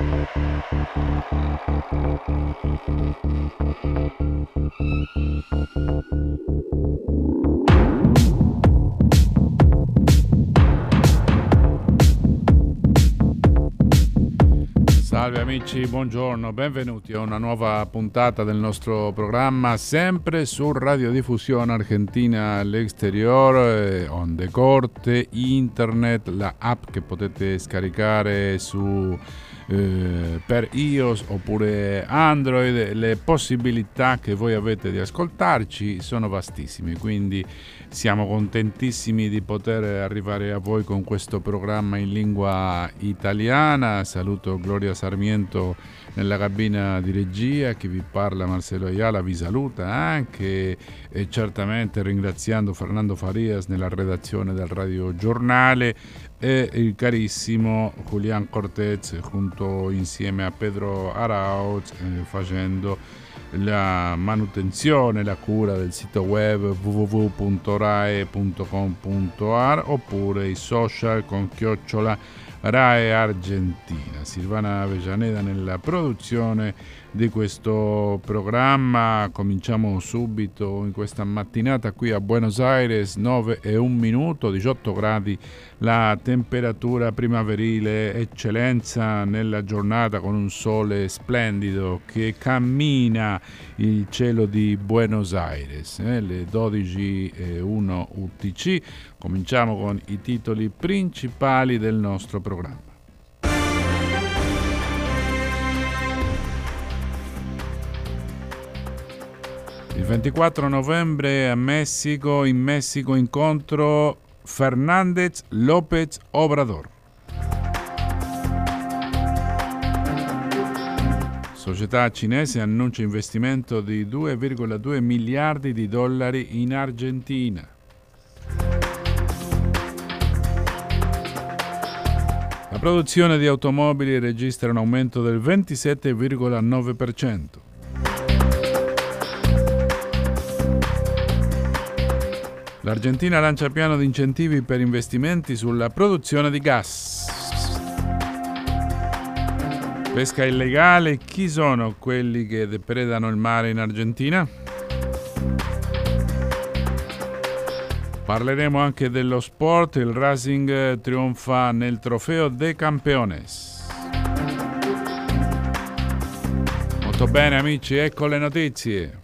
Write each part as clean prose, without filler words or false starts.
Salve amici, buongiorno, benvenuti a una nuova puntata del nostro programma, sempre su Radiodiffusione Argentina all'Exterior, onde corte, internet, la app che potete scaricare per iOS oppure Android. Le possibilità che voi avete di ascoltarci sono vastissime, quindi siamo contentissimi di poter arrivare a voi con questo programma in lingua italiana. Saluto Gloria Sarmiento nella cabina di regia, chi vi parla Marcelo Ayala vi saluta anche, e certamente ringraziando Fernando Farias nella redazione del Radio Giornale e il carissimo Julián Cortez insieme a Pedro Arauz facendo la manutenzione, la cura del sito web www.rae.com.ar oppure i social con @Rae Argentina. Silvana Avellaneda nella produzione di questo programma. Cominciamo subito in questa mattinata qui a Buenos Aires, 9:01, 18 gradi la temperatura primaverile, eccellenza nella giornata con un sole splendido che cammina il cielo di Buenos Aires, le 12:01 UTC. Cominciamo con i titoli principali del nostro programma. Il 24 novembre in Messico incontro Fernández López Obrador. Società cinese annuncia investimento di 2,2 miliardi di dollari in Argentina. La produzione di automobili registra un aumento del 27,9%. L'Argentina lancia piano di incentivi per investimenti sulla produzione di gas. Pesca illegale, chi sono quelli che depredano il mare in Argentina? Parleremo anche dello sport, il Racing trionfa nel Trofeo de Campeones. Molto bene amici, ecco le notizie.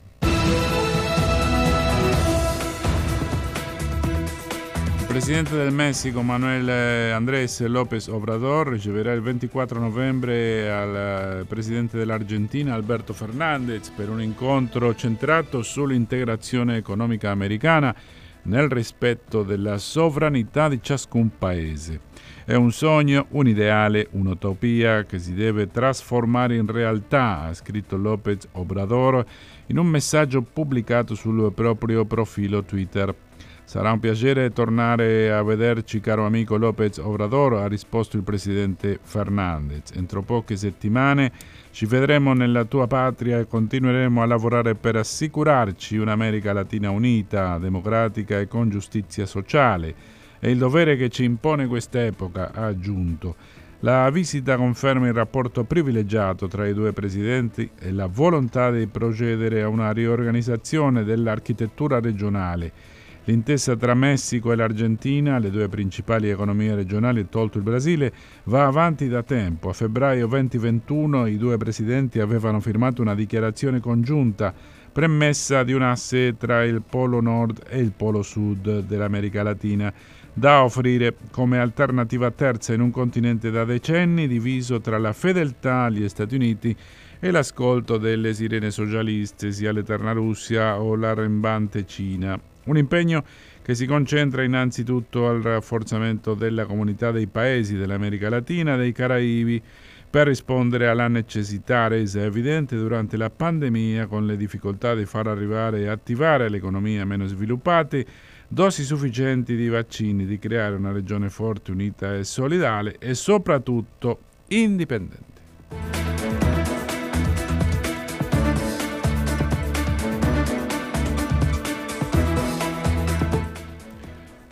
Il presidente del Messico, Manuel Andrés López Obrador, riceverà il 24 novembre al presidente dell'Argentina, Alberto Fernández, per un incontro centrato sull'integrazione economica americana nel rispetto della sovranità di ciascun paese. È un sogno, un ideale, un'utopia che si deve trasformare in realtà, ha scritto López Obrador in un messaggio pubblicato sul proprio profilo Twitter. Sarà un piacere tornare a vederci, caro amico López Obrador, ha risposto il presidente Fernández. Entro poche settimane ci vedremo nella tua patria e continueremo a lavorare per assicurarci un'America Latina unita, democratica e con giustizia sociale. È il dovere che ci impone quest'epoca, ha aggiunto. La visita conferma il rapporto privilegiato tra i due presidenti e la volontà di procedere a una riorganizzazione dell'architettura regionale. L'intesa tra Messico e l'Argentina, le due principali economie regionali tolto il Brasile, va avanti da tempo. A febbraio 2021 i due presidenti avevano firmato una dichiarazione congiunta premessa di un asse tra il polo nord e il polo sud dell'America Latina, da offrire come alternativa terza in un continente da decenni diviso tra la fedeltà agli Stati Uniti e l'ascolto delle sirene socialiste, sia l'eterna Russia o l'arrembante Cina. Un impegno che si concentra innanzitutto al rafforzamento della comunità dei paesi dell'America Latina e dei Caraibi per rispondere alla necessità resa evidente durante la pandemia, con le difficoltà di far arrivare e attivare le economie meno sviluppate dosi sufficienti di vaccini, di creare una regione forte, unita e solidale e soprattutto indipendente.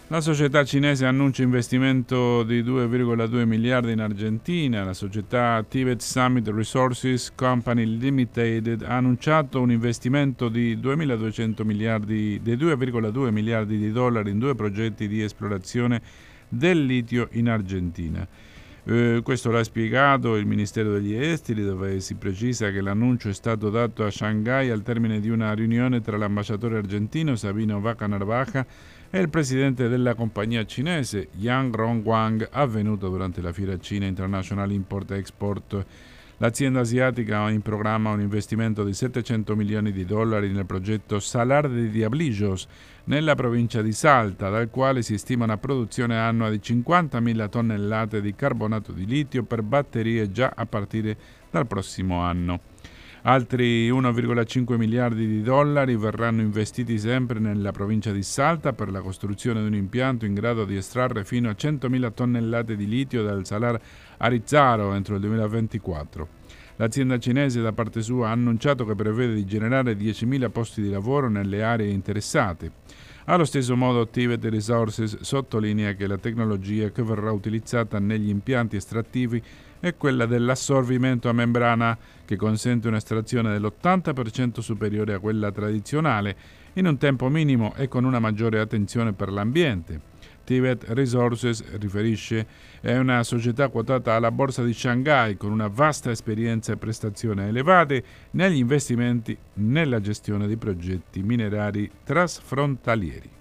La società cinese annuncia investimento di 2,2 miliardi in Argentina. La società Tibet Summit Resources Company Limited ha annunciato un investimento di 2,2 miliardi di dollari in due progetti di esplorazione del litio in Argentina. Questo l'ha spiegato il Ministero degli Esteri, dove si precisa che l'annuncio è stato dato a Shanghai al termine di una riunione tra l'ambasciatore argentino Sabino Vaca Narvaja e il presidente della compagnia cinese Yang Rongguang, avvenuto durante la fiera Cina International Import Export. L'azienda asiatica ha in programma un investimento di 700 milioni di dollari nel progetto Salar de Diablillos nella provincia di Salta, dal quale si stima una produzione annua di 50.000 tonnellate di carbonato di litio per batterie già a partire dal prossimo anno. Altri 1,5 miliardi di dollari verranno investiti sempre nella provincia di Salta per la costruzione di un impianto in grado di estrarre fino a 100.000 tonnellate di litio dal Salar Arizzaro entro il 2024. L'azienda cinese da parte sua ha annunciato che prevede di generare 10.000 posti di lavoro nelle aree interessate. Allo stesso modo Tibet Resources sottolinea che la tecnologia che verrà utilizzata negli impianti estrattivi è quella dell'assorbimento a membrana, che consente un'estrazione dell'80% superiore a quella tradizionale in un tempo minimo e con una maggiore attenzione per l'ambiente. Tibet Resources, riferisce, è una società quotata alla borsa di Shanghai con una vasta esperienza e prestazioni elevate negli investimenti nella gestione di progetti minerari trasfrontalieri.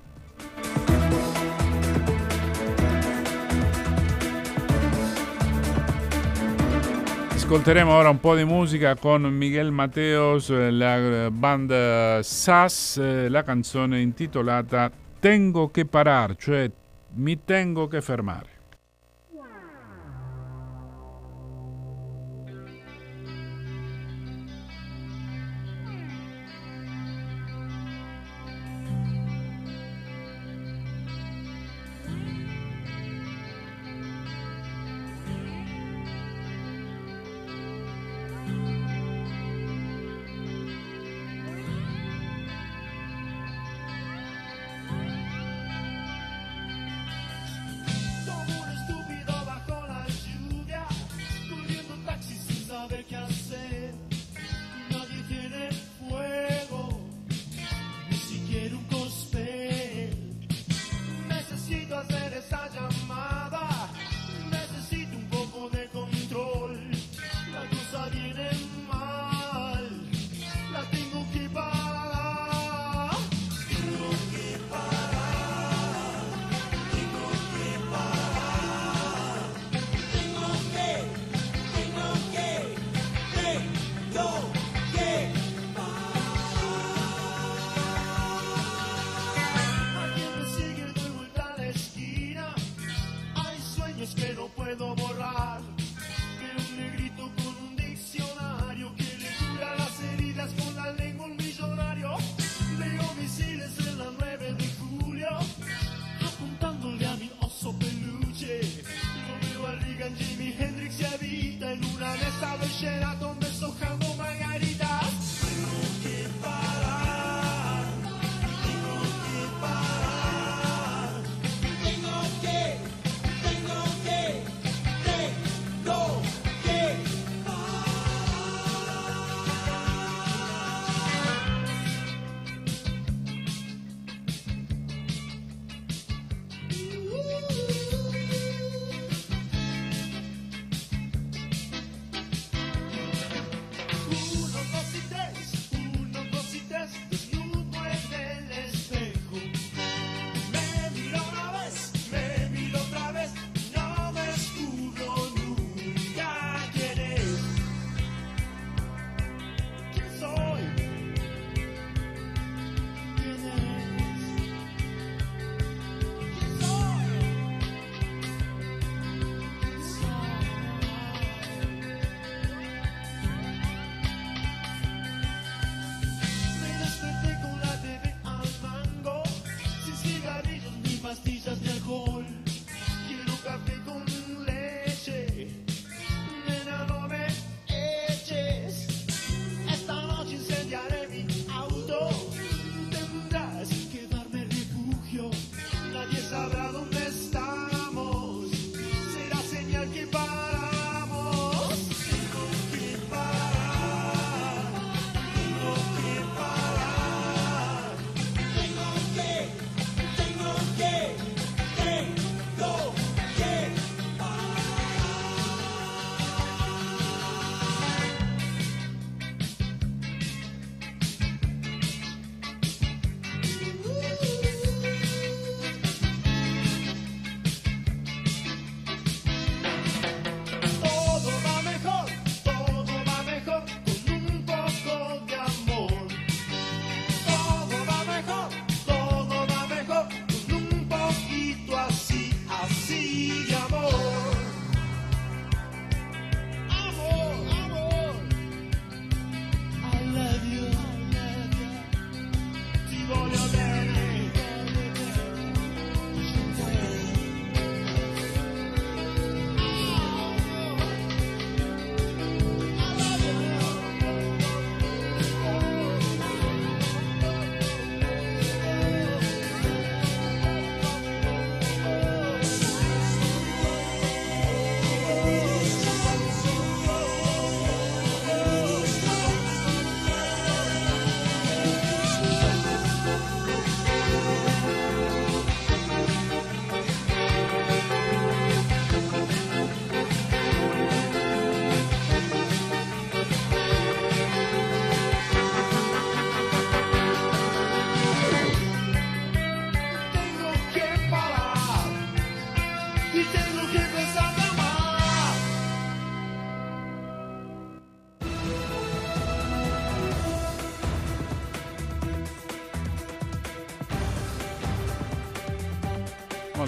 Ascolteremo ora un po' di musica con Miguel Mateos, la band SAS, la canzone intitolata Tengo che parar, cioè mi tengo che fermare.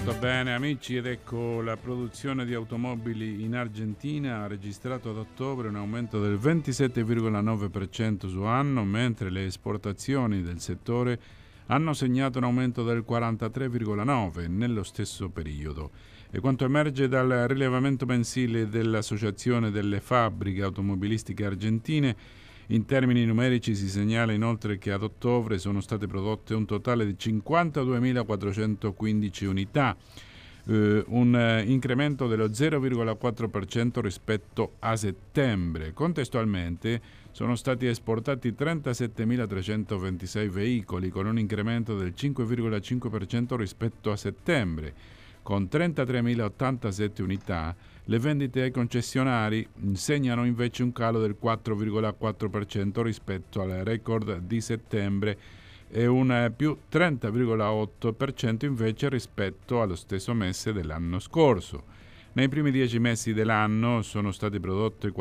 Molto bene amici, ed ecco la produzione di automobili in Argentina ha registrato ad ottobre un aumento del 27,9% su anno, mentre le esportazioni del settore hanno segnato un aumento del 43,9% nello stesso periodo. E quanto emerge dal rilevamento mensile dell'Associazione delle Fabbriche Automobilistiche Argentine, in termini numerici si segnala inoltre che ad ottobre sono state prodotte un totale di 52.415 unità, un incremento dello 0,4% rispetto a settembre. Contestualmente sono stati esportati 37.326 veicoli, con un incremento del 5,5% rispetto a settembre. Con 33.087 unità, le vendite ai concessionari segnano invece un calo del 4,4% rispetto al record di settembre e un più 30,8% invece rispetto allo stesso mese dell'anno scorso. Nei primi 10 mesi dell'anno sono state prodotte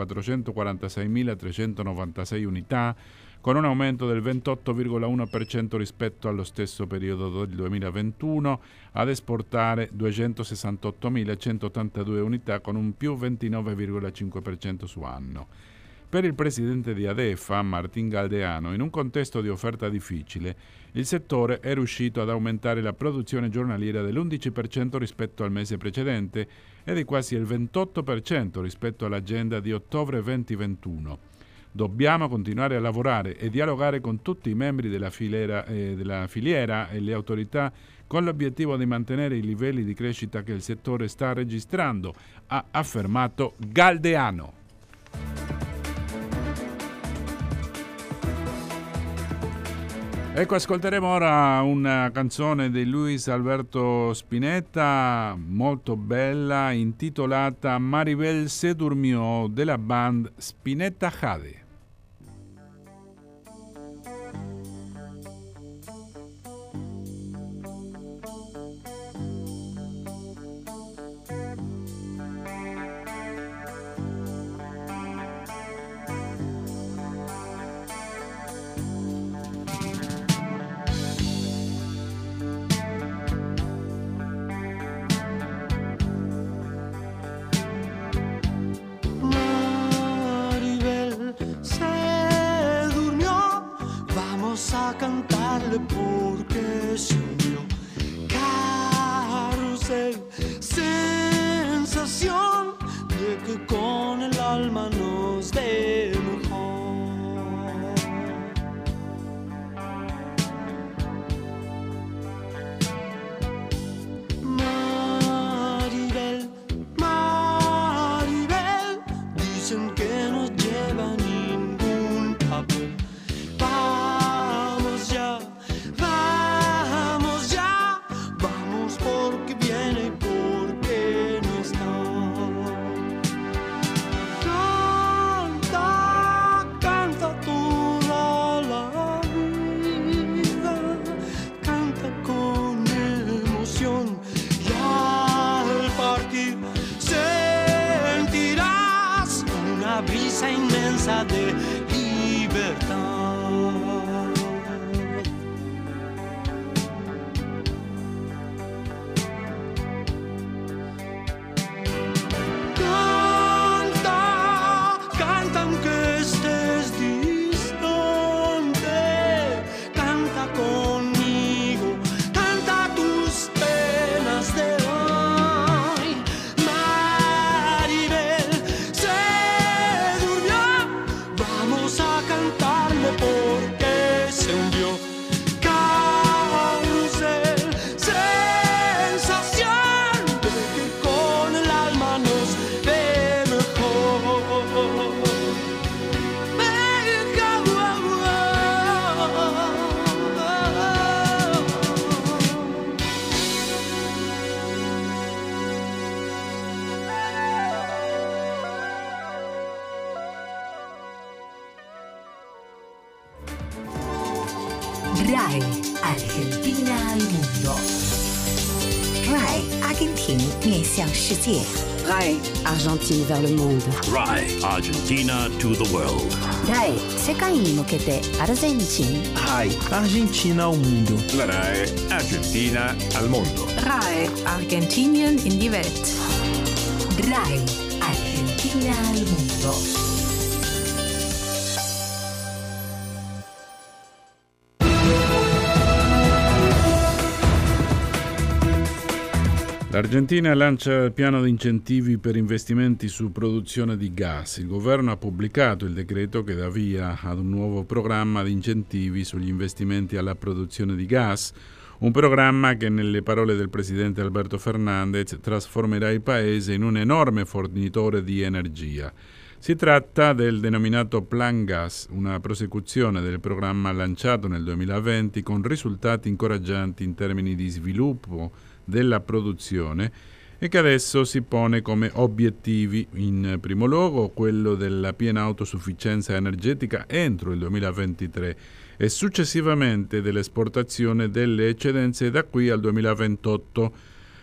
446.396 unità, con un aumento del 28,1% rispetto allo stesso periodo del 2021, ad esportare 268.182 unità con un più 29,5% su anno. Per il presidente di ADEFA, Martín Galdeano, in un contesto di offerta difficile, il settore è riuscito ad aumentare la produzione giornaliera dell'11% rispetto al mese precedente e di quasi il 28% rispetto all'agenda di ottobre 2021. Dobbiamo continuare a lavorare e dialogare con tutti i membri della filiera e le autorità con l'obiettivo di mantenere i livelli di crescita che il settore sta registrando, ha affermato Galdeano. Ecco, ascolteremo ora una canzone di Luis Alberto Spinetta, molto bella, intitolata Maribel se durmió, della band Spinetta Jade. Porque se unió carrusel, sensación de que con el alma nos dé mejor. Maribel, Maribel, dicen que no lleva ningún papel. Vamos ya, vamos porque viene y porque no está. Canta, canta toda la vida, canta con emoción y al partir sentirás una brisa inmensa de libertad. RAI Argentina al mundo. RAI 阿根廷面向世界。 RAI Argentine vers le monde. RAI Argentina to the world. RAI 世界に向けてアルゼンチン。 RAI Argentina al mondo. La RAI Argentina al mondo. RAI Argentinien in die Welt. RAI Argentina al mondo. L'Argentina lancia il piano di incentivi per investimenti su produzione di gas. Il governo ha pubblicato il decreto che dà via ad un nuovo programma di incentivi sugli investimenti alla produzione di gas, un programma che, nelle parole del presidente Alberto Fernández, trasformerà il paese in un enorme fornitore di energia. Si tratta del denominato Plan Gas, una prosecuzione del programma lanciato nel 2020 con risultati incoraggianti in termini di sviluppo della produzione e che adesso si pone come obiettivi, in primo luogo quello della piena autosufficienza energetica entro il 2023 e successivamente dell'esportazione delle eccedenze da qui al 2028.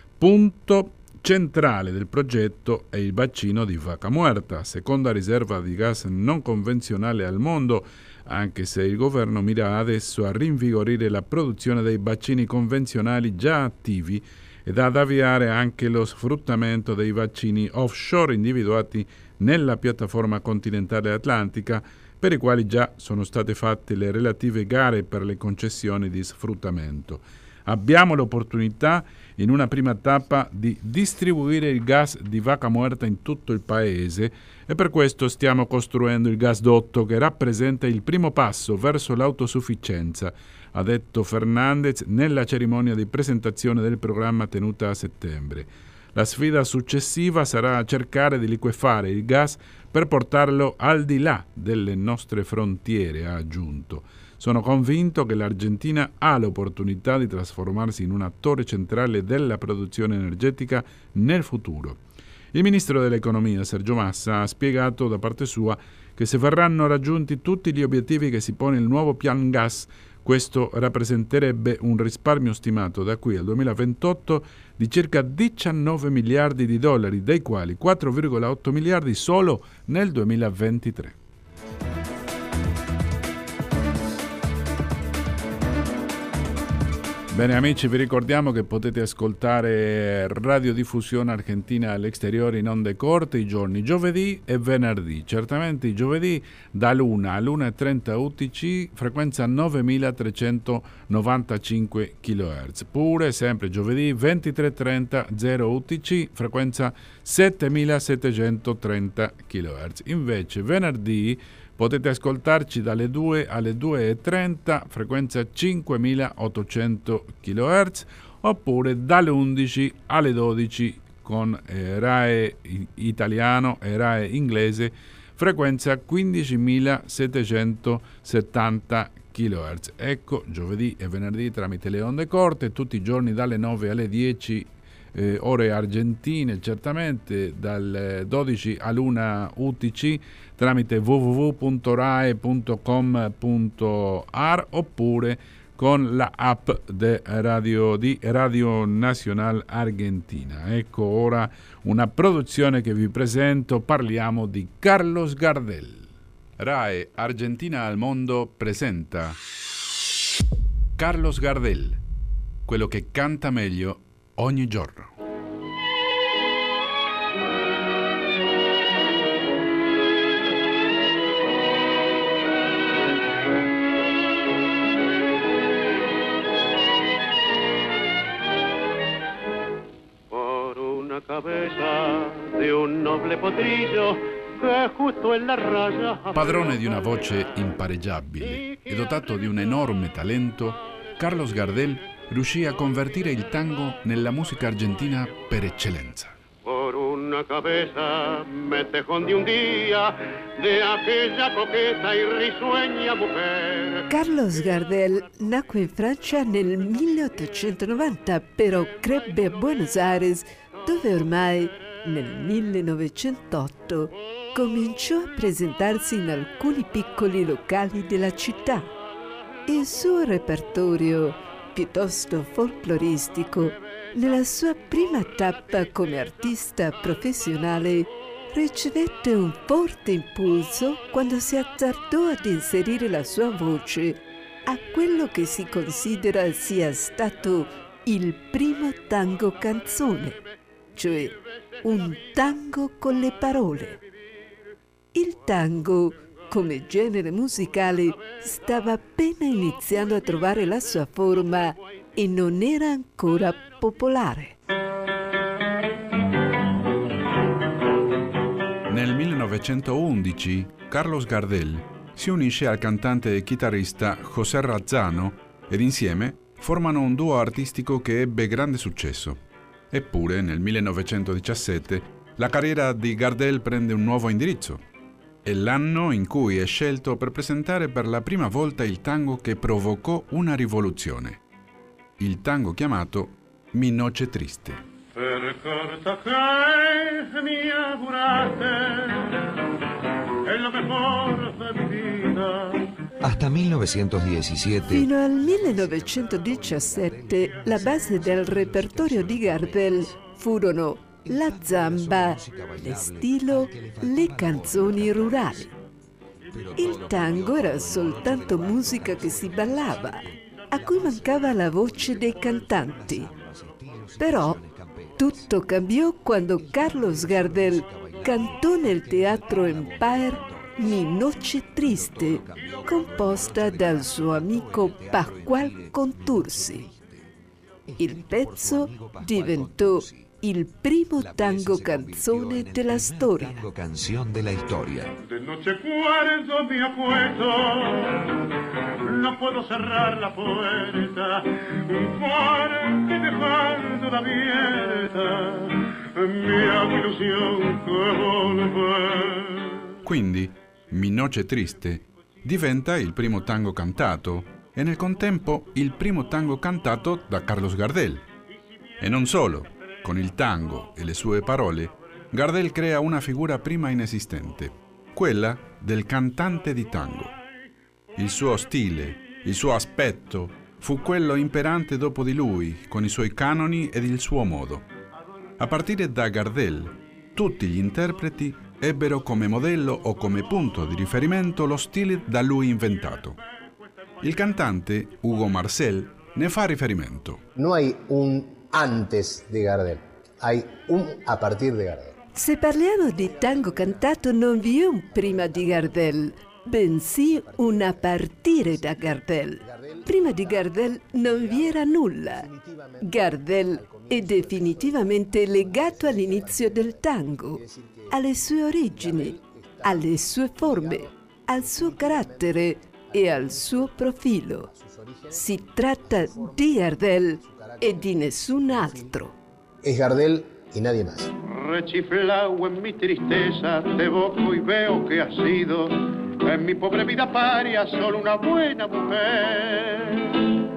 Punto centrale del progetto è il bacino di Vaca Muerta, seconda riserva di gas non convenzionale al mondo, anche se il governo mira adesso a rinvigorire la produzione dei bacini convenzionali già attivi ed ad avviare anche lo sfruttamento dei bacini offshore individuati nella piattaforma continentale atlantica, per i quali già sono state fatte le relative gare per le concessioni di sfruttamento. Abbiamo l'opportunità, in una prima tappa, di distribuire il gas di Vaca Muerta in tutto il paese e per questo stiamo costruendo il gasdotto che rappresenta il primo passo verso l'autosufficienza, ha detto Fernández nella cerimonia di presentazione del programma tenuta a settembre. La sfida successiva sarà cercare di liquefare il gas per portarlo al di là delle nostre frontiere, ha aggiunto. Sono convinto che l'Argentina ha l'opportunità di trasformarsi in un attore centrale della produzione energetica nel futuro. Il ministro dell'Economia, Sergio Massa, ha spiegato da parte sua che se verranno raggiunti tutti gli obiettivi che si pone il nuovo Plan Gas, questo rappresenterebbe un risparmio stimato da qui al 2028 di circa 19 miliardi di dollari, dei quali 4,8 miliardi solo nel 2023. Bene amici, vi ricordiamo che potete ascoltare Radiodiffusione Argentina all'Exteriore in onde corte i giorni giovedì e venerdì. Certamente i giovedì da l'1 all'1:30 UTC, frequenza 9395 kHz. Pure sempre giovedì 23:30 0 UTC, frequenza 7730 kHz. Invece venerdì potete ascoltarci dalle 2 alle 2:30, frequenza 5800 kHz, oppure dalle 11 alle 12 con RAE italiano e RAE inglese, frequenza 15770 kHz. Ecco, giovedì e venerdì tramite le onde corte, tutti i giorni dalle 9 alle 10 ore argentine, certamente dalle 12 all'1 UTC tramite www.rae.com.ar oppure con la app di Radio Nacional Argentina. Ecco ora una produzione che vi presento, parliamo di Carlos Gardel. RAE Argentina al mondo presenta Carlos Gardel, quello che canta meglio ogni giorno. Por una cabeza de un noble potrillo che justo en la raya. Padrone di una voce impareggiabile e dotato di un enorme talento, Carlos Gardel riuscì a convertire il tango nella musica argentina per eccellenza. Por una cabeza me tejón de un día de aquella coqueta y risueña mujer. Carlos Gardel nacque in Francia nel 1890, però crebbe a Buenos Aires, dove ormai nel 1908 cominciò a presentarsi in alcuni piccoli locali della città. Il suo repertorio, piuttosto folcloristico, Nella sua prima tappa come artista professionale ricevette un forte impulso quando si azzardò ad inserire la sua voce a quello che si considera sia stato il primo tango canzone, cioè un tango con le parole. Il tango, come genere musicale, stava appena iniziando a trovare la sua forma e non era ancora popolare. Nel 1911 Carlos Gardel si unisce al cantante e chitarrista José Razzano ed insieme formano un duo artistico che ebbe grande successo. Eppure nel 1917 la carriera di Gardel prende un nuovo indirizzo. È l'anno in cui è scelto per presentare per la prima volta il tango che provocò una rivoluzione. Il tango chiamato Mi Noche Triste. Per corta che mi augurate è la mejor de mi vida. Hasta 1917. Fino al 1917 la base del repertorio di Gardel furono la zamba, le stilo, le canzoni rurali. Il tango era soltanto musica che si ballava, a cui mancava la voce dei cantanti. Però tutto cambiò quando Carlos Gardel cantò nel Teatro Empire Mi Noche Triste, composta dal suo amico Pascual Contursi. Il pezzo diventò il primo tango canzone della storia. Tango canción de la historia. De noche cuando me acuesto, no puedo cerrar la puerta, porque dejando abierta mi hago ilusión que volver. Quindi Mi Noche Triste diventa il primo tango cantato e nel contempo il primo tango cantato da Carlos Gardel. E non solo. Con il tango e le sue parole, Gardel crea una figura prima inesistente, quella del cantante di tango. Il suo stile, il suo aspetto, fu quello imperante dopo di lui, con i suoi canoni ed il suo modo. A partire da Gardel, tutti gli interpreti ebbero come modello o come punto di riferimento lo stile da lui inventato. Il cantante Hugo Marcel ne fa riferimento. No hay un antes di Gardel, hay un a partir di Gardel. Se parliamo di tango cantato non vi è un prima di Gardel, bensì un a partire da Gardel. Prima di Gardel non vi era nulla. Gardel è definitivamente legato all'inizio del tango, alle sue origini, alle sue forme, al suo carattere e al suo profilo. Si tratta di Gardel e di nessun altro. Es Gardel y nadie más. Rechiflao en mi tristeza, te evoco y veo que has sido en mi pobre vida paria solo una buena mujer.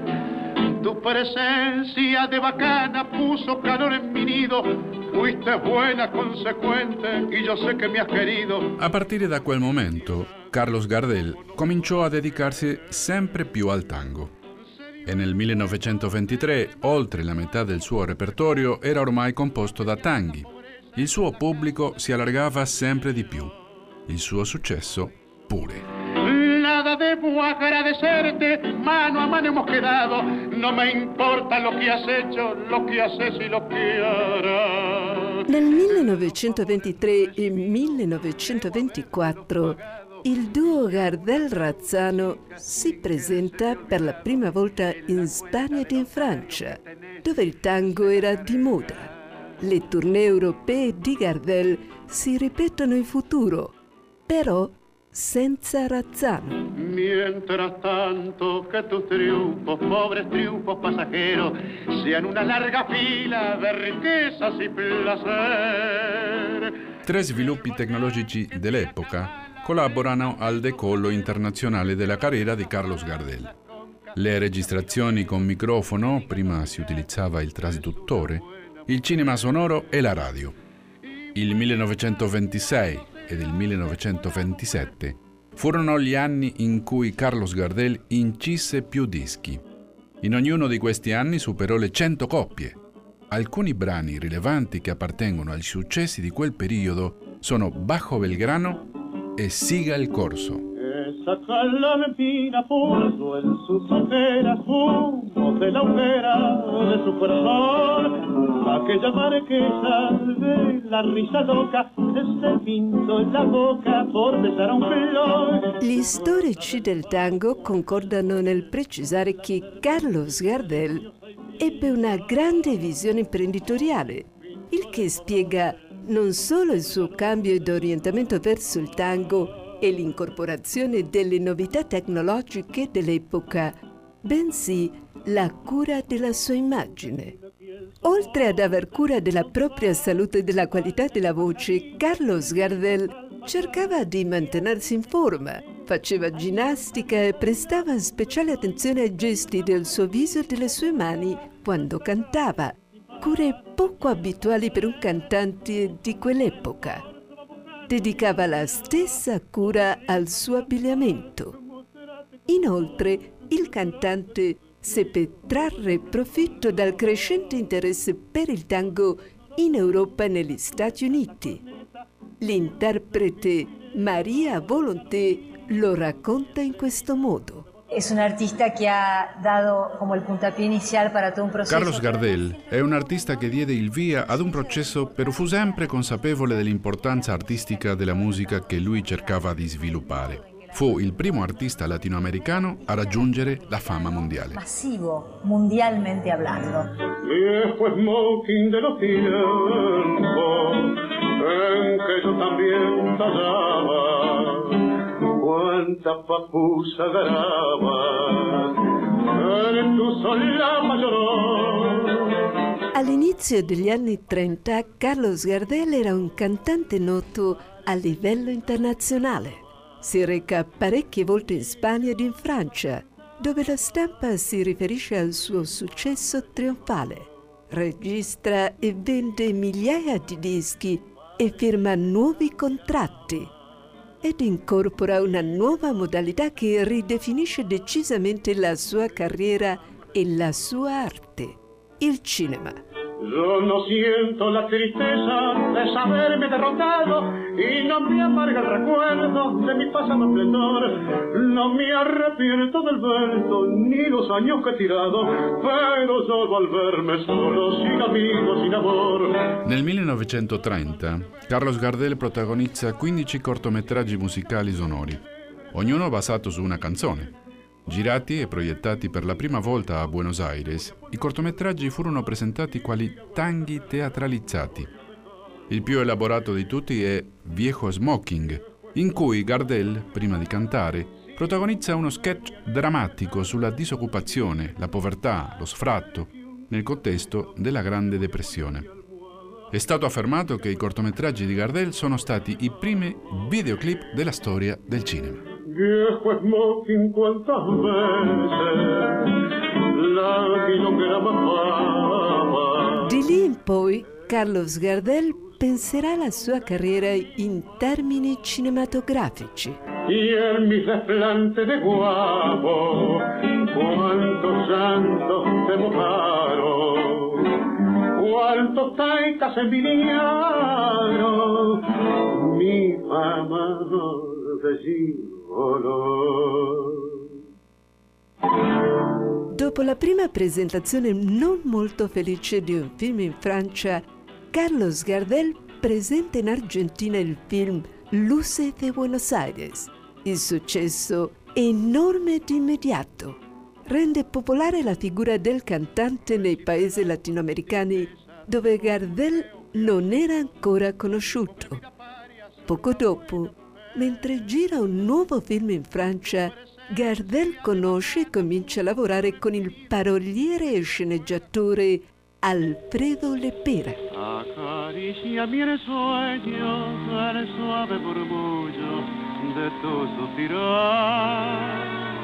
Tu presencia de bacana puso calor en mi nido, fuiste buena, consecuente y yo sé que me has querido. A partire da quel momento, Carlos Gardel cominciò a dedicarsi sempre più al tango. E nel 1923, oltre la metà del suo repertorio era ormai composto da tanghi. Il suo pubblico si allargava sempre di più. Il suo successo pure. Nada debo agradecerte, mano a mano hemos quedado. No me importa lo que has hecho, lo que haces y lo que harás. Nel 1923 e 1924 il duo Gardel-Razzano si presenta per la prima volta in Spagna ed in Francia, dove il tango era di moda. Le tournée europee di Gardel si ripetono in futuro, però senza Razzano. Mientras tanto que tus triunfos, pobres triunfos pasajeros, sean una larga fila de riquezas y placer. Tre sviluppi tecnologici dell'epoca collaborano al decollo internazionale della carriera di Carlos Gardel. Le registrazioni con microfono, prima si utilizzava il trasduttore, il cinema sonoro e la radio. Il 1926 ed il 1927 furono gli anni in cui Carlos Gardel incise più dischi. In ognuno di questi anni superò le 100 coppie. Alcuni brani rilevanti che appartengono ai successi di quel periodo sono Bajo Belgrano e Siga il corso. Esa calamina puso en sus ojeras humo de la hoguera de su corazón. Aquella marquesa de la risa loca se pintó en la boca por besar a un flor. Gli storici del tango concordano nel precisare che Carlos Gardel ebbe una grande visione imprenditoriale, il che spiega non solo il suo cambio d'orientamento verso il tango e l'incorporazione delle novità tecnologiche dell'epoca, bensì la cura della sua immagine. Oltre ad aver cura della propria salute e della qualità della voce, Carlos Gardel cercava di mantenersi in forma, faceva ginnastica e prestava speciale attenzione ai gesti del suo viso e delle sue mani quando cantava, cure poco abituali per un cantante di quell'epoca. Dedicava la stessa cura al suo abbigliamento. Inoltre, il cantante seppe trarre profitto dal crescente interesse per il tango in Europa e negli Stati Uniti. L'interprete Maria Volonté lo racconta in questo modo. Es un artista que ha dado como el puntapié inicial para todo un proceso. Carlos Gardel è un artista che diede il via ad un processo, però fu sempre consapevole dell'importanza artistica della musica che lui cercava di sviluppare. Fu il primo artista latinoamericano a raggiungere la fama mondiale. Masivo, mundialmente hablando. Viejo smoking de los tiempos en que yo también tallaba, cuánta papusa grabas en tu solapa lloró. All'inizio degli anni 30, Carlos Gardel era un cantante noto a livello internazionale. Si reca parecchie volte in Spagna ed in Francia, dove la stampa si riferisce al suo successo trionfale. Registra e vende migliaia di dischi e firma nuovi contratti ed incorpora una nuova modalità che ridefinisce decisamente la sua carriera e la sua arte, il cinema. Yo no siento la tristeza de saberme derrotado y no me amarga el recuerdo de mi pasado esplendor. No me arrepiento del vento ni los años que he tirado, pero solo al verme solo, sin amigos, sin amor. Nel 1930 Carlos Gardel protagonizza 15 cortometraggi musicali sonori, ognuno basato su una canzone. Girati e proiettati per la prima volta a Buenos Aires, i cortometraggi furono presentati quali tanghi teatralizzati. Il più elaborato di tutti è Viejo Smoking, in cui Gardel, prima di cantare, protagonizza uno sketch drammatico sulla disoccupazione, la povertà, lo sfratto, nel contesto della Grande Depressione. È stato affermato che i cortometraggi di Gardel sono stati i primi videoclip della storia del cinema. Viejo smoking, cuántas veces la kilograma fama. Di lì in poi Carlos Gardel penserà alla sua carriera in termini cinematografici. Y en mi desplante de guapo, cuántos santos te mojaron, cuántos taitas envidiaron mi fama de gigolo. Dopo la prima presentazione non molto felice di un film in Francia, Carlos Gardel presenta in Argentina il film Luces de Buenos Aires. Il successo è enorme ed immediato. Rende popolare la figura del cantante nei paesi latinoamericani dove Gardel non era ancora conosciuto. Poco dopo, mentre gira un nuovo film in Francia, Gardel conosce e comincia a lavorare con il paroliere e sceneggiatore Alfredo Lepera. Acaricia mi sueño el suave murmullo de tu suspirar.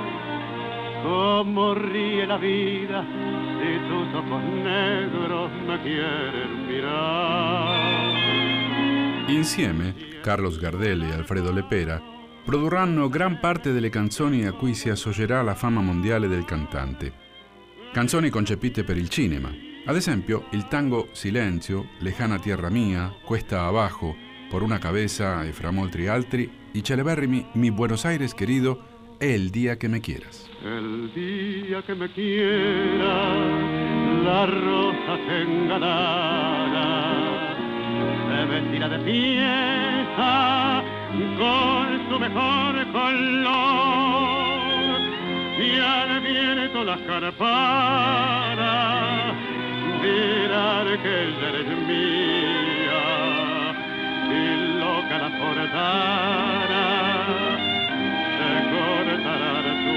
Como ríe la vida si tus ojos negros me quieren mirar. Insieme, Carlos Gardel e Alfredo Lepera produrranno gran parte delle canzoni a cui si associerà la fama mondiale del cantante. Canzoni concepite per il cinema, Ad esempio, il tango Silenzio, Lejana Tierra Mia, Cuesta Abajo, Por una Cabeza e fra molti altri, i celeberrimi Mi Buenos Aires querido e El Día que me quieras. El día que me quieras, la rosa engalana se vestirá de fiesta con su mejor color y al viento las campanas dirán que ella eres mía y loca la forzana se cortará de su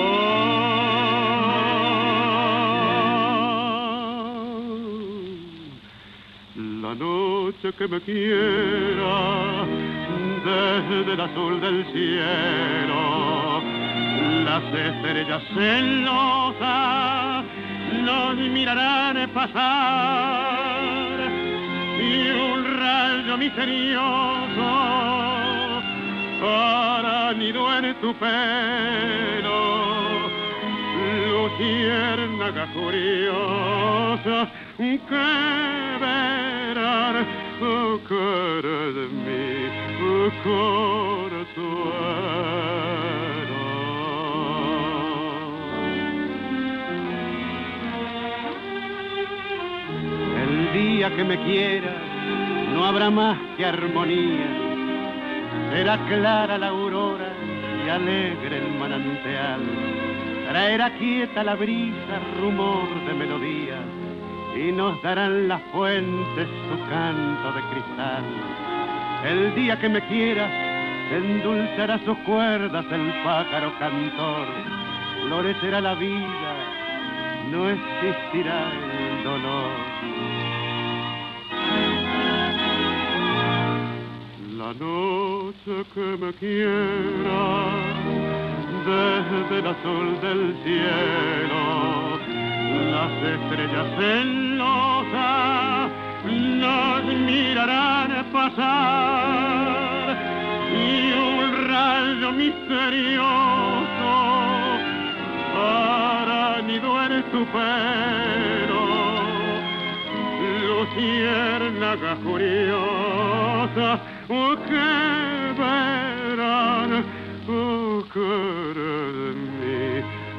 amor. La noche que me quiera desde el azul del cielo, las estrellas celosas nos mirarán pasar y un rayo misterioso hará nido en tu pelo, luciérnaga curiosa que verán cara de mi consuelo. El día que me quieras no habrá más que armonía, será clara la aurora y alegre el manantial, traerá quieta la brisa, rumor de melodía, y nos darán las fuentes su canto de cristal. El día que me quieras endulzará sus cuerdas el pájaro cantor, florecerá la vida, no existirá el dolor. La noche que me quiera desde el azul del cielo, las estrellas celosas nos mirarán pasar y un rayo misterioso hará nido en tu pelo, luciérnaga curiosa que verán cara de mi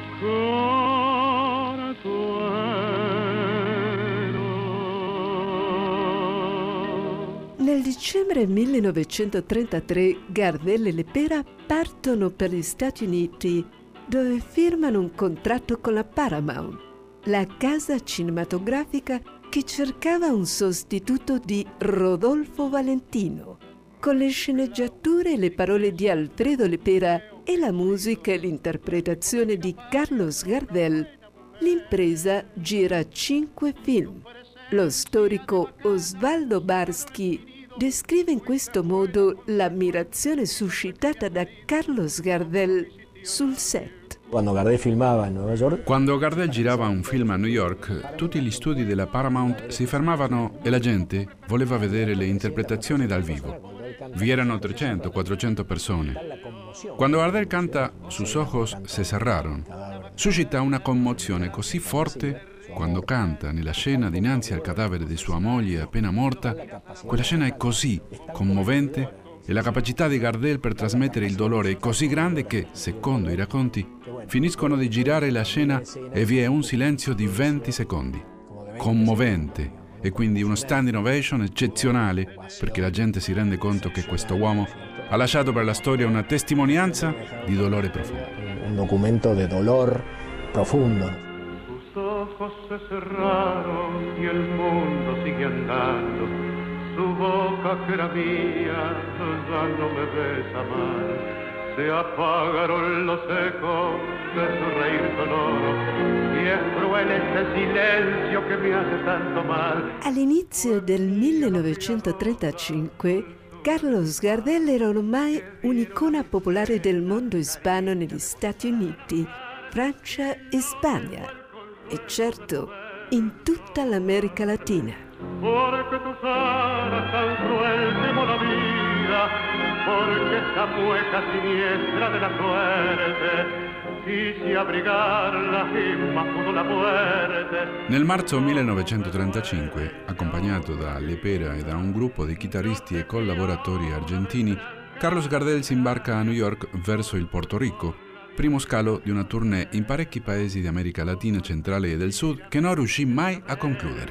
Nel dicembre 1933 Gardel e Lepera partono per gli Stati Uniti, dove firmano un contratto con la Paramount, la casa cinematografica che cercava un sostituto di Rodolfo Valentino. Con le sceneggiature e le parole di Alfredo Lepera e la musica e l'interpretazione di Carlos Gardel, l'impresa gira 5 film. Lo storico Osvaldo Barsky descrive in questo modo l'ammirazione suscitata da Carlos Gardel sul set. Quando Gardel filmava in Nuova York. Quando Gardel girava un film a New York, tutti gli studi della Paramount si fermavano e la gente voleva vedere le interpretazioni dal vivo. Vi erano 300-400 persone. Quando Gardel canta Sus ojos se cerraron, suscita una commozione così forte. Quando canta nella scena dinanzi al cadavere di sua moglie appena morta, quella scena è così commovente e la capacità di Gardel per trasmettere il dolore è così grande che, secondo i racconti, finiscono di girare la scena e vi è un silenzio di 20 secondi. Commovente e quindi uno standing ovation eccezionale perché la gente si rende conto che questo uomo ha lasciato per la storia una testimonianza di dolore profondo. Un documento di dolore profondo. Ojos se cerraron y el mundo sigue andando, su boca que era mía ya no me besa más, se apagaron los ecos de su reír sonoro y es cruel este silencio que me hace tanto mal. All'inizio del 1935 Carlos Gardel era ormai un'icona popolare del mondo ispano negli Stati Uniti, Francia e Spagna. E certo, in tutta l'America Latina. Porque tus alas tan cruel temo la vida, porque esta mueca siniestra de la suerte quise abrigarla y más pudo la muerte. Nel marzo 1935, accompagnato da Lepera e da un gruppo di chitarristi e collaboratori argentini, Carlos Gardel si imbarca a New York verso il Porto Rico, primo scalo di una tournée in parecchi paesi di America Latina, centrale e del Sud che non riuscì mai a concludere.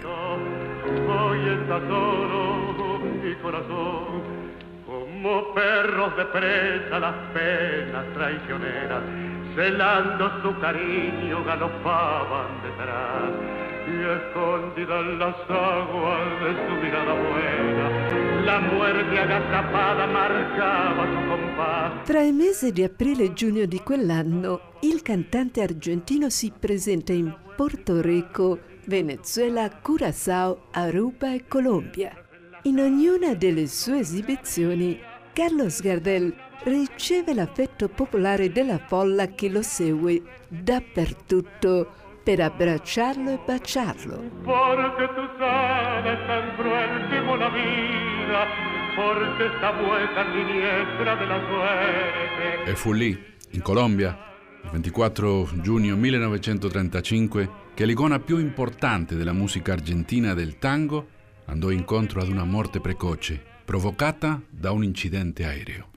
Como perros de presa las penas traicioneras, celando su cariño galopaban detrás, y escondida en las aguas de su mirada buena, la muerte agazapada marcaba su compás. Tra i mesi di aprile e giugno di quell'anno, il cantante argentino si presenta in Porto Rico, Venezuela, Curazao, Aruba e Colombia. In ognuna delle sue esibizioni, Carlos Gardel riceve l'affetto popolare della folla che lo segue dappertutto per abbracciarlo e baciarlo. Porque tu sabes tan cruel como la vida, porque esta vuelta siniestra de la suerte. E fu lì, in Colombia, il 24 giugno 1935, che l'icona più importante della musica argentina del tango andò incontro ad una morte precoce, provocata da un incidente aereo.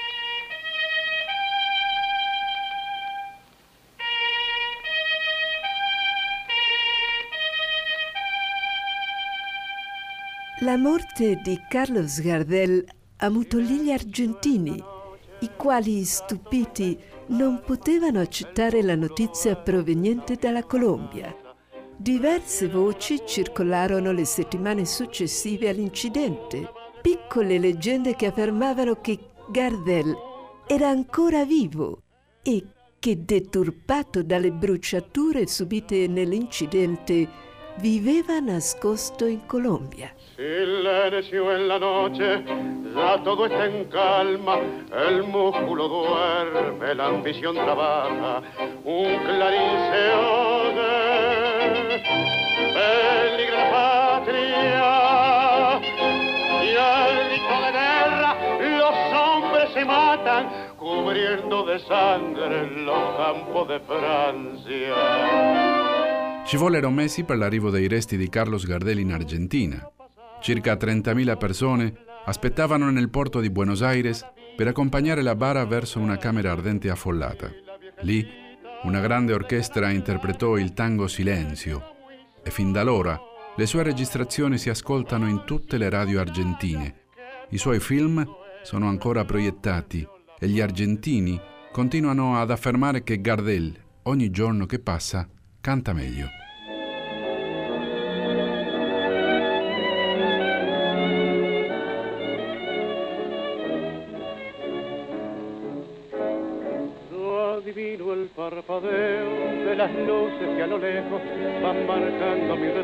La morte di Carlos Gardel ammutolì gli argentini, i quali, stupiti, non potevano accettare la notizia proveniente dalla Colombia. Diverse voci circolarono le settimane successive all'incidente, piccole leggende che affermavano che Gardel era ancora vivo e che, deturpato dalle bruciature subite nell'incidente, viveva nascosto in Colombia. Silencio en la noche, ya todo está en calma, el músculo duerme, la ambición trabaja, un clarín se oye, peligra la patria, y al grito de guerra los hombres se matan, cubriendo de sangre los campos de Francia. Ci vollero mesi per l'arrivo dei resti di Carlos Gardel in Argentina. Circa 30.000 persone aspettavano nel porto di Buenos Aires per accompagnare la bara verso una camera ardente affollata. Lì una grande orchestra interpretò il tango Silenzio e fin da allora le sue registrazioni si ascoltano in tutte le radio argentine. I suoi film sono ancora proiettati e gli argentini continuano ad affermare che Gardel, ogni giorno che passa, canta meglio. Adivino el parpadeo de las luces que a lo lejos van marcando mi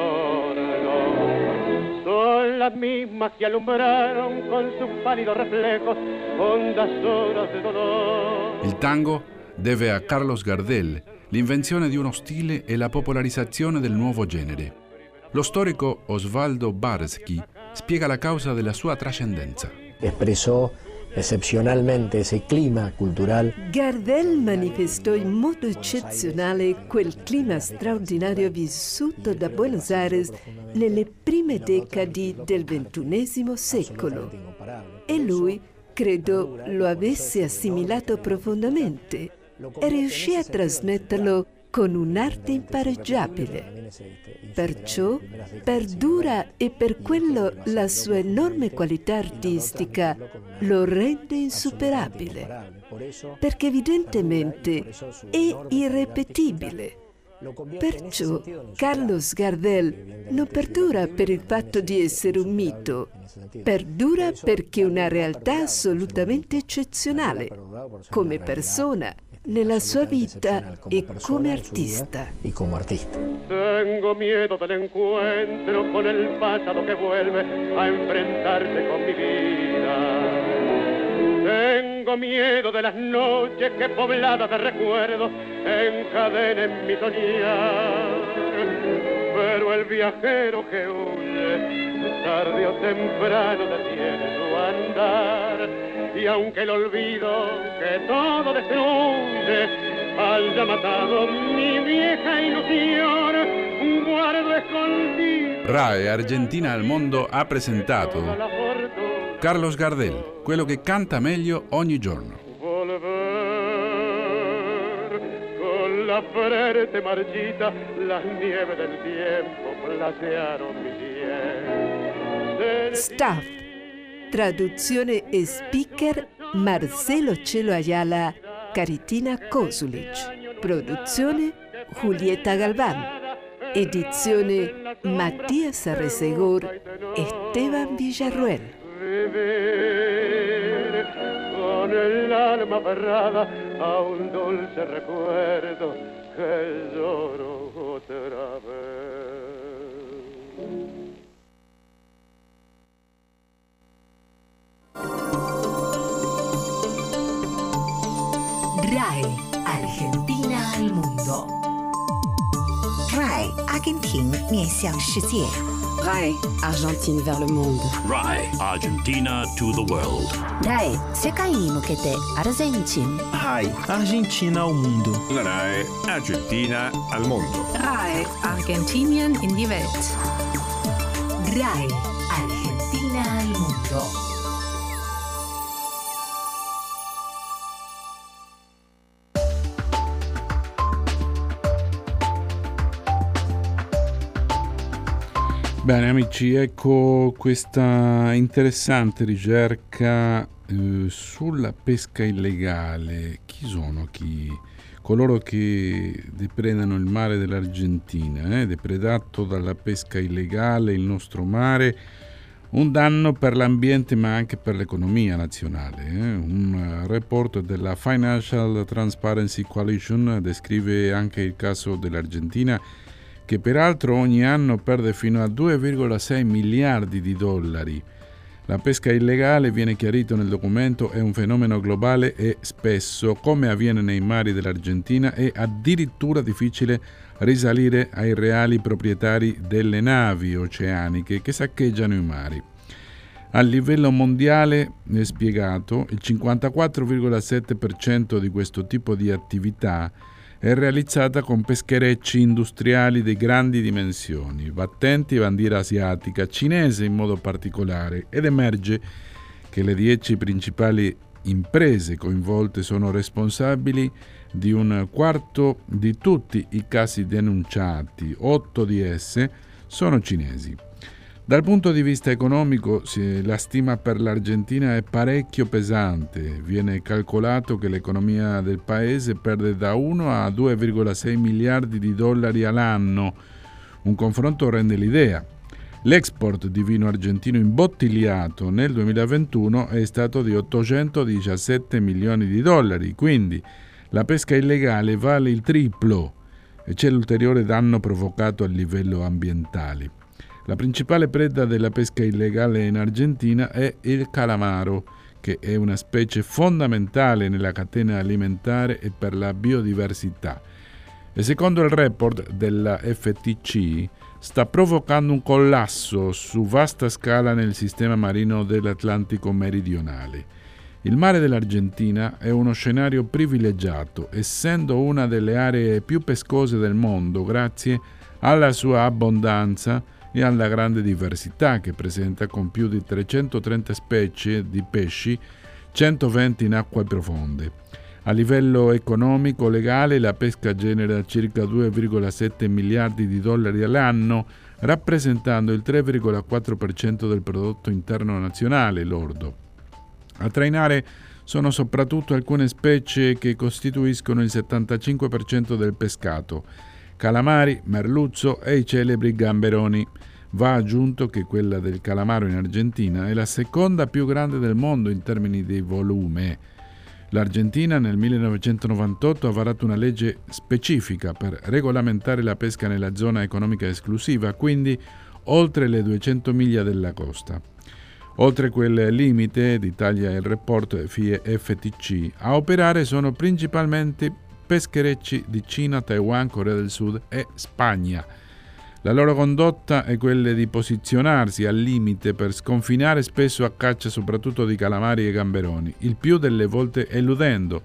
retorno. Son las mismas que alumbraron con sus pálidos reflejos hondas horas de dolor. Il tango deve a Carlos Gardel l'invenzione di uno stile e la popolarizzazione del nuovo genere. Lo storico Osvaldo Barsky spiega la causa della sua trascendenza. Expresó eccezionalmente ese clima cultural. Gardel manifestò in modo eccezionale quel clima straordinario vissuto da Buenos Aires nelle prime decadi del XXI secolo. E lui, credo, lo avesse assimilato profondamente e riuscì a trasmetterlo con un'arte impareggiabile. Perciò perdura e per quello la sua enorme qualità artistica lo rende insuperabile, perché evidentemente è irrepetibile. Perciò Carlos Gardel non perdura per il fatto di essere un mito, perdura perché è una realtà assolutamente eccezionale, come persona, nella sua vita e come artista. Tengo miedo del encuentro con el pasado que vuelve a enfrentarse con mi vida. Tengo miedo de las noches que pobladas de recuerdos encadenen mi soñar. Pero el viajero que huye, tarde o temprano detiene su andar. Y aunque el olvido que todo destruye haya matado mi vieja ilusión, guardo escondido. RAI Argentina al mondo ha presentato Carlos Gardel, quello che canta meglio ogni giorno. La frente marchita, las nieves del tiempo platearon mi piel. Staff, traduzione e speaker Marcelo Chelo Ayala, Caritina Kosulic. Produzione Julieta Galván. Edizione Matías Arresegor, Esteban Villarruel. Con el alma aferrada a un dulce recuerdo que lloro otra vez. RAI Argentina al mundo. RAI Argentina 面向世界。 RAI Argentine vers le monde. RAI Argentina to the world. RAI 世界に向けてアルゼンチン。 RAI Argentina al mundo. RAI Argentina al mondo. RAI Argentinien in die Welt. RAI Argentina al mundo. Bene amici, ecco questa interessante ricerca sulla pesca illegale. Chi sono coloro che depredano il mare dell'Argentina? Depredato dalla pesca illegale il nostro mare, un danno per l'ambiente ma anche per l'economia nazionale. Un report della Financial Transparency Coalition descrive anche il caso dell'Argentina, che peraltro ogni anno perde fino a 2,6 miliardi di dollari. La pesca illegale, viene chiarito nel documento, è un fenomeno globale e spesso, come avviene nei mari dell'Argentina, è addirittura difficile risalire ai reali proprietari delle navi oceaniche che saccheggiano i mari. A livello mondiale, è spiegato, il 54,7% di questo tipo di attività è realizzata con pescherecci industriali di grandi dimensioni, battenti bandiera asiatica, cinese in modo particolare, ed emerge che le 10 principali imprese coinvolte sono responsabili di un quarto di tutti i casi denunciati, 8 di esse sono cinesi. Dal punto di vista economico, la stima per l'Argentina è parecchio pesante. Viene calcolato che l'economia del paese perde da 1 a 2,6 miliardi di dollari all'anno. Un confronto rende l'idea. L'export di vino argentino imbottigliato nel 2021 è stato di 817 milioni di dollari, quindi la pesca illegale vale il triplo e c'è l'ulteriore danno provocato a livello ambientale. La principale preda della pesca illegale in Argentina è il calamaro, che è una specie fondamentale nella catena alimentare e per la biodiversità. E secondo il report della FTC, sta provocando un collasso su vasta scala nel sistema marino dell'Atlantico meridionale. Il mare dell'Argentina è uno scenario privilegiato, essendo una delle aree più pescose del mondo grazie alla sua abbondanza e alla grande diversità che presenta, con più di 330 specie di pesci, 120 in acque profonde. A livello economico legale la pesca genera circa 2,7 miliardi di dollari all'anno, rappresentando il 3,4% del prodotto interno nazionale lordo. A trainare sono soprattutto alcune specie che costituiscono il 75% del pescato: calamari, merluzzo e i celebri gamberoni. Va aggiunto che quella del calamaro in Argentina è la seconda più grande del mondo in termini di volume. L'Argentina nel 1998 ha varato una legge specifica per regolamentare la pesca nella zona economica esclusiva, quindi oltre le 200 miglia della costa. Oltre quel limite, d'Italia il report FTC, a operare sono principalmente pescherecci di Cina, Taiwan, Corea del Sud e Spagna. La loro condotta è quella di posizionarsi al limite per sconfinare spesso a caccia soprattutto di calamari e gamberoni, il più delle volte eludendo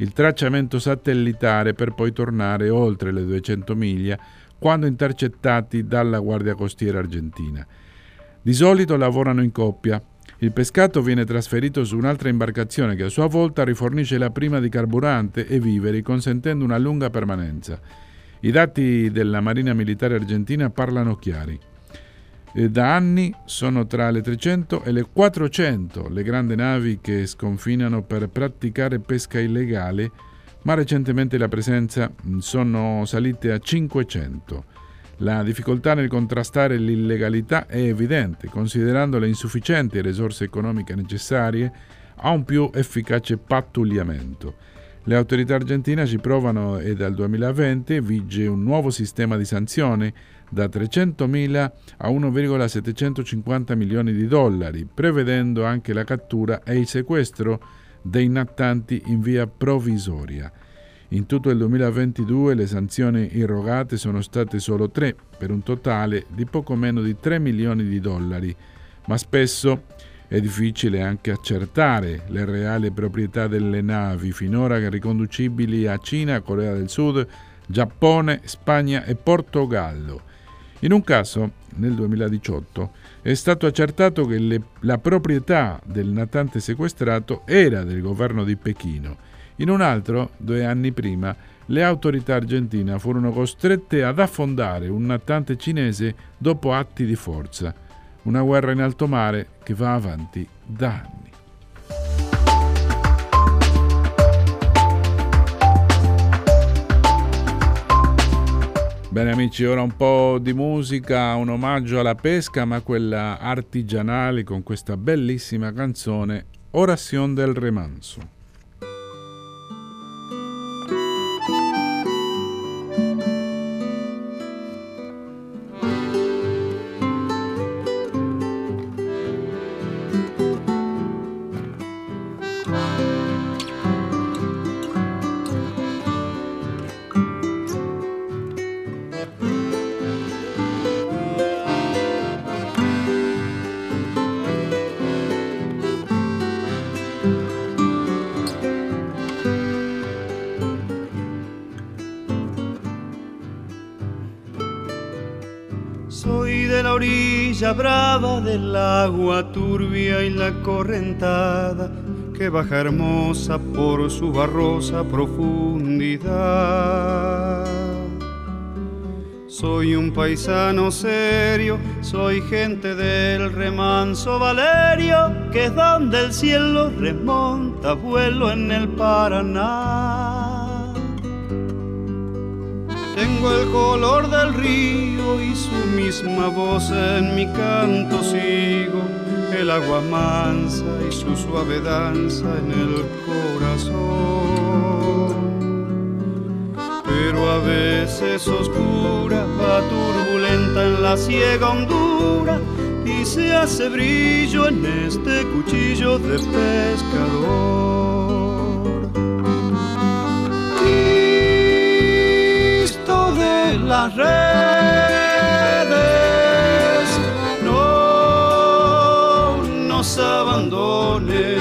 il tracciamento satellitare per poi tornare oltre le 200 miglia quando intercettati dalla Guardia Costiera argentina. Di solito lavorano in coppia. Il pescato viene trasferito su un'altra imbarcazione che a sua volta rifornisce la prima di carburante e viveri, consentendo una lunga permanenza. I dati della Marina Militare Argentina parlano chiari. Da anni sono tra le 300 e le 400 le grandi navi che sconfinano per praticare pesca illegale, ma recentemente la presenza sono salite a 500. La difficoltà nel contrastare l'illegalità è evidente, considerando le insufficienti risorse economiche necessarie a un più efficace pattugliamento. Le autorità argentine ci provano e dal 2020 vige un nuovo sistema di sanzioni da 300.000 a 1,750 milioni di dollari, prevedendo anche la cattura e il sequestro dei nattanti in via provvisoria. In tutto il 2022 le sanzioni irrogate sono state solo 3, per un totale di poco meno di 3 milioni di dollari, ma spesso è difficile anche accertare le reali proprietà delle navi, finora riconducibili a Cina, Corea del Sud, Giappone, Spagna e Portogallo. In un caso, nel 2018, è stato accertato che la proprietà del natante sequestrato era del governo di Pechino. In un altro, 2 anni prima, le autorità argentine furono costrette ad affondare un natante cinese dopo atti di forza. Una guerra in alto mare che va avanti da anni. Bene amici, ora un po' di musica, un omaggio alla pesca, ma quella artigianale, con questa bellissima canzone Oración del Remanso. Soy de la orilla brava del agua turbia y la correntada que baja hermosa por su barrosa profundidad. Soy un paisano serio, soy gente del remanso Valerio, que es donde el cielo remonta vuelo en el Paraná. Tengo el color del río y su misma voz en mi canto sigo, el agua mansa y su suave danza en el corazón. Pero a veces oscura, va turbulenta en la ciega hondura y se hace brillo en este cuchillo de pescador. Cristo de las redes, no nos abandones.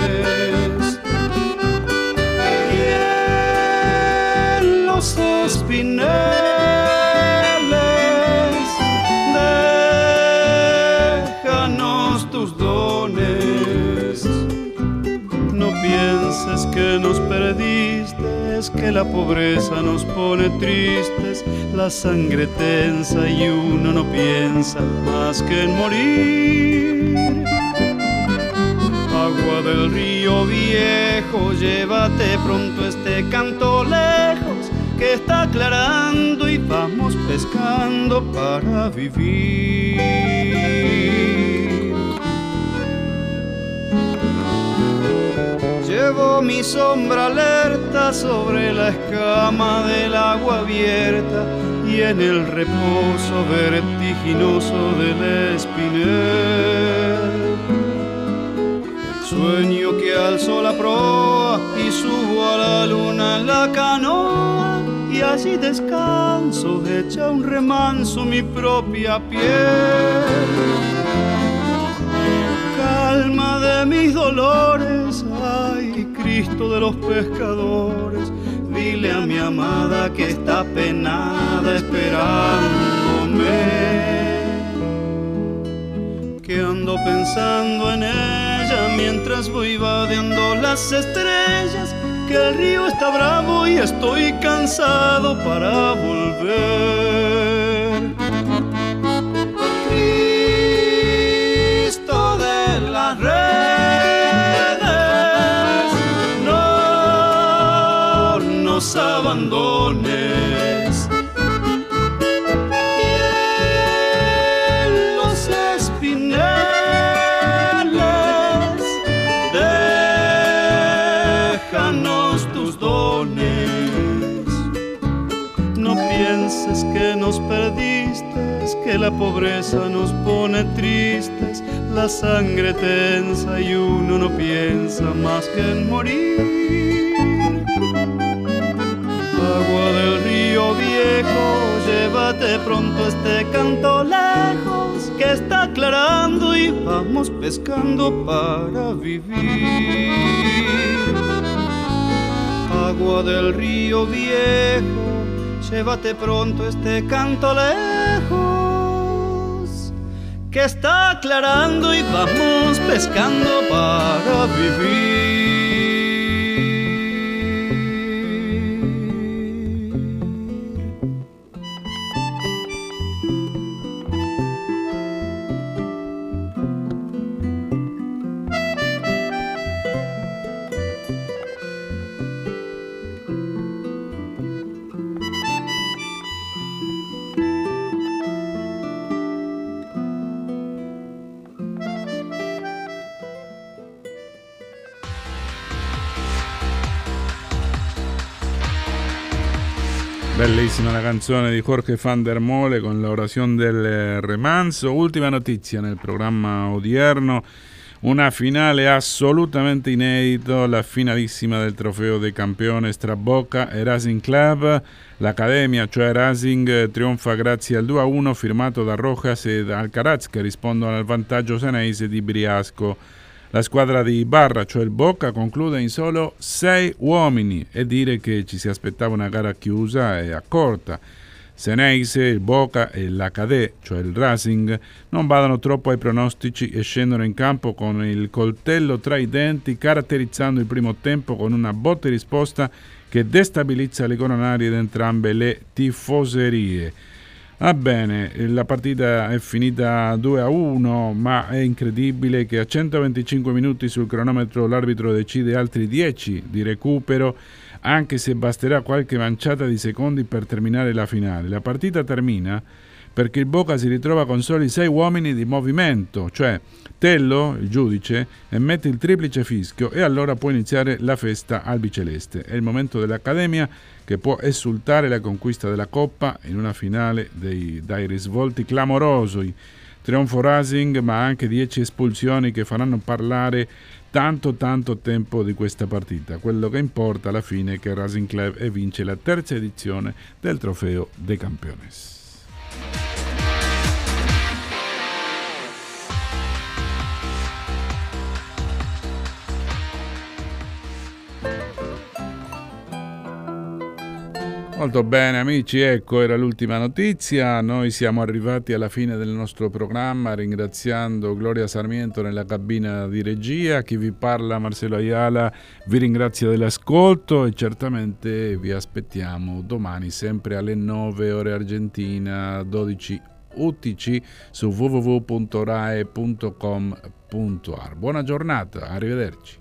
Espineles, déjanos tus dones. No pienses que nos perdiste, es que la pobreza nos pone tristes. La sangre tensa y uno no piensa más que en morir. Agua del río viejo, llévate pronto este canto lejos, que está aclarando y vamos pescando para vivir. Llevo mi sombra alerta sobre la escama del agua abierta y en el reposo vertiginoso del espinel. Sueño que alzo la proa y subo a la luna en la canoa, y allí descanso, hecha un remanso mi propia piel. Calma de mis dolores, ay Cristo de los pescadores. Dile a mi amada que está penada esperándome, que ando pensando en ella mientras voy vadeando las estrellas, que el río está bravo y estoy cansado para volver. Cristo de las redes, no nos abandones. Y en los espineles, déjanos tus dones. No pienses que nos perdiste, que la pobreza nos pone tristes, la sangre tensa y uno no piensa más que en morir. Agua del río viejo, llévate pronto este canto lejos, que está aclarando y vamos pescando para vivir. Agua del río viejo, llévate pronto este canto lejos, que está aclarando y vamos pescando para vivir. Bellissima la canzone di Jorge Van der Mole con la oración del remanso. Ultima notizia nel programma odierno, una finale assolutamente inedito, la finalissima del trofeo dei campioni tra Boca e Racing Club. L'Accademia, cioè Racing, trionfa grazie al 2-1 firmato da Rojas e da Alcaraz, che rispondono al vantaggio senese di Briasco. La squadra di Ibarra, cioè il Boca, conclude in solo 6 uomini, e dire che ci si aspettava una gara chiusa e accorta. Senese, il Boca e l'Accadé, cioè il Racing, non badano troppo ai pronostici e scendono in campo con il coltello tra i denti, caratterizzando il primo tempo con una botta e risposta che destabilizza le coronarie di entrambe le tifoserie. Va bene, la partita è finita 2-1, ma è incredibile che a 125 minuti sul cronometro l'arbitro decide altri 10 di recupero, anche se basterà qualche manciata di secondi per terminare la finale. La partita termina perché il Boca si ritrova con soli 6 uomini di movimento, cioè Tello, il giudice, emette il triplice fischio e allora può iniziare la festa albiceleste. È il momento dell'Accademia che può esultare la conquista della Coppa in una finale dai risvolti clamorosi. Trionfo Racing, ma anche 10 espulsioni che faranno parlare tanto tempo di questa partita. Quello che importa alla fine è che Racing Club vince la terza edizione del Trofeo dei Campeones. Molto bene amici, ecco era l'ultima notizia. Noi siamo arrivati alla fine del nostro programma, ringraziando Gloria Sarmiento nella cabina di regia. Chi vi parla, Marcelo Ayala, vi ringrazia dell'ascolto e certamente vi aspettiamo domani sempre alle 9 ore Argentina, 12 UTC su www.rae.com.ar. Buona giornata, arrivederci.